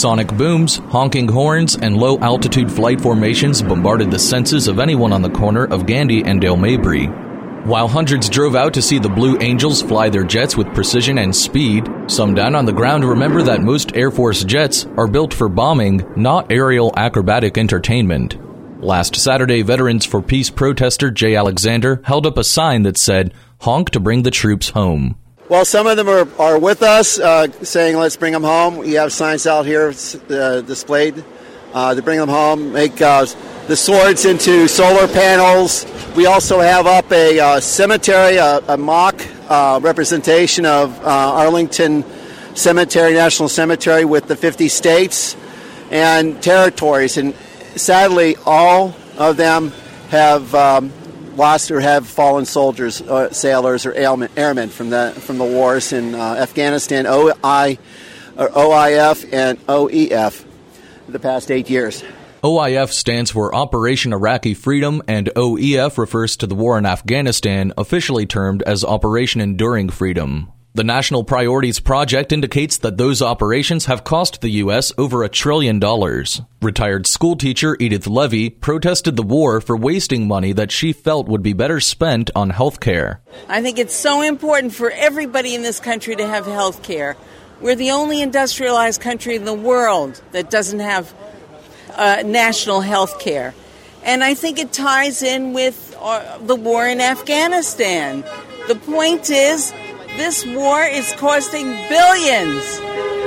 Sonic booms, honking horns, and low-altitude flight formations bombarded the senses of anyone on the corner of Gandy and Dale Mabry. While hundreds drove out to see the Blue Angels fly their jets with precision and speed, some down on the ground remember that most Air Force jets are built for bombing, not aerial acrobatic entertainment. Last Saturday, Veterans for Peace protester Jay Alexander held up a sign that said, "Honk to bring the troops home." Well, some of them are with us, saying, let's bring them home. We have signs out here displayed to bring them home, make the swords into solar panels. We also have up a cemetery, a mock representation of Arlington Cemetery, National Cemetery, with the 50 states and territories. And sadly, all of them have lost or have fallen soldiers, sailors, or airmen from the wars in Afghanistan, OIF and OEF, the past 8 years. OIF stands for Operation Iraqi Freedom, and OEF refers to the war in Afghanistan, officially termed as Operation Enduring Freedom. The National Priorities Project indicates that those operations have cost the U.S. over $1 trillion. Retired schoolteacher Edith Levy protested the war for wasting money that she felt would be better spent on health care. I think it's so important for everybody in this country to have health care. We're the only industrialized country in the world that doesn't have national health care. And I think it ties in with the war in Afghanistan. The point is, this war is costing billions.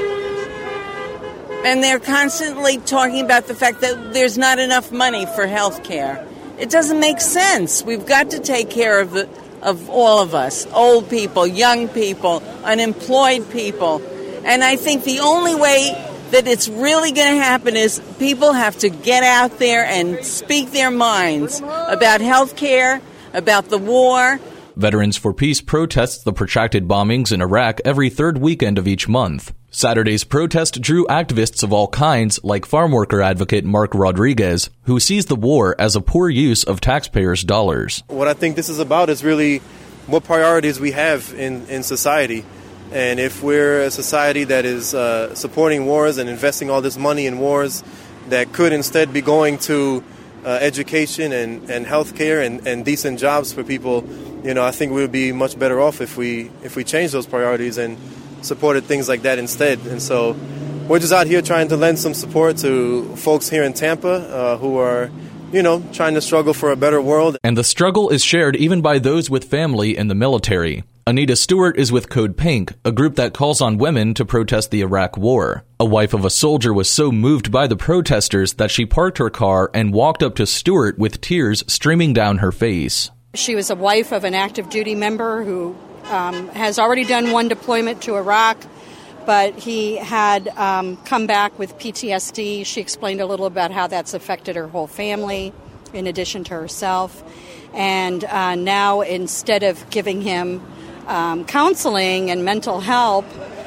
And they're constantly talking about the fact that there's not enough money for health care. It doesn't make sense. We've got to take care of all of us, old people, young people, unemployed people. And I think the only way that it's really going to happen is people have to get out there and speak their minds about health care, about the war. Veterans for Peace protests the protracted bombings in Iraq every third weekend of each month. Saturday's protest drew activists of all kinds, like farm worker advocate Mark Rodriguez, who sees the war as a poor use of taxpayers' dollars. What I think this is about is really what priorities we have in society. And if we're a society that is supporting wars and investing all this money in wars that could instead be going to education and health care and decent jobs for people, I think we would be much better off if we changed those priorities and supported things like that instead. And so we're just out here trying to lend some support to folks here in Tampa who are, trying to struggle for a better world. And the struggle is shared even by those with family in the military. Anita Stewart is with Code Pink, a group that calls on women to protest the Iraq War. A wife of a soldier was so moved by the protesters that she parked her car and walked up to Stewart with tears streaming down her face. She was a wife of an active duty member who has already done one deployment to Iraq, but he had come back with PTSD. She explained a little about how that's affected her whole family, in addition to herself. And now, instead of giving him counseling and mental help,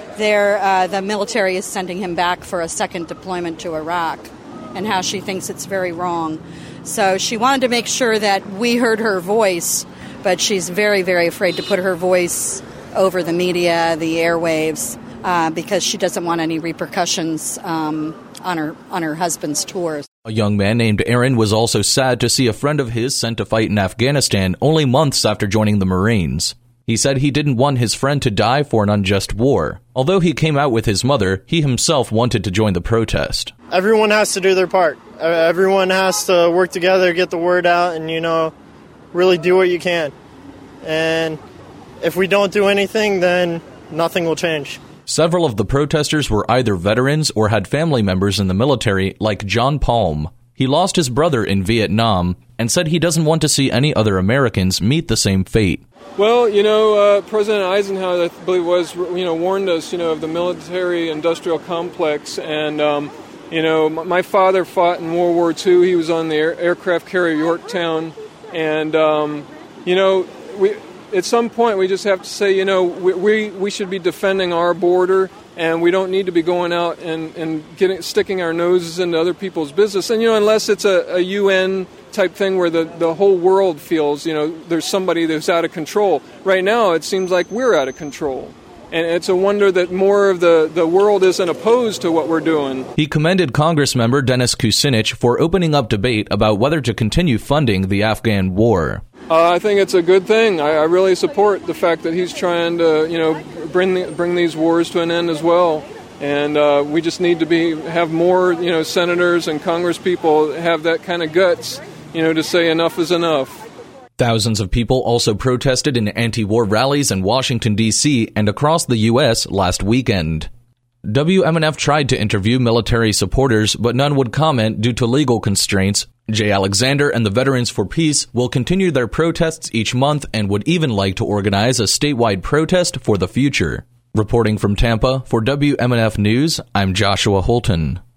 the military is sending him back for a second deployment to Iraq, and how she thinks it's very wrong. So she wanted to make sure that we heard her voice, but she's very, very afraid to put her voice over the media, the airwaves, because she doesn't want any repercussions on her husband's tours. A young man named Aaron was also sad to see a friend of his sent to fight in Afghanistan only months after joining the Marines. He said he didn't want his friend to die for an unjust war. Although he came out with his mother, he himself wanted to join the protest. Everyone has to do their part. Everyone has to work together, get the word out, and, really do what you can. And if we don't do anything, then nothing will change. Several of the protesters were either veterans or had family members in the military, like John Palm. He lost his brother in Vietnam and said he doesn't want to see any other Americans meet the same fate. Well, President Eisenhower, I believe, warned us, of the military-industrial complex. And, my father fought in World War II. He was on the aircraft carrier Yorktown. And, at some point we just have to say, we should be defending our border, and we don't need to be going out and sticking our noses into other people's business. And, unless it's a UN type thing where the whole world feels, there's somebody that's out of control. Right now, it seems like we're out of control. And it's a wonder that more of the world isn't opposed to what we're doing. He commended Congressmember Dennis Kucinich for opening up debate about whether to continue funding the Afghan war. I think it's a good thing. I really support the fact that he's trying to, bring these wars to an end as well. And we just need to have more, senators and congresspeople have that kind of guts, to say enough is enough. Thousands of people also protested in anti-war rallies in Washington, D.C. and across the U.S. last weekend. WMNF tried to interview military supporters, but none would comment due to legal constraints. Jay Alexander and the Veterans for Peace will continue their protests each month and would even like to organize a statewide protest for the future. Reporting from Tampa, for WMNF News, I'm Joshua Holton.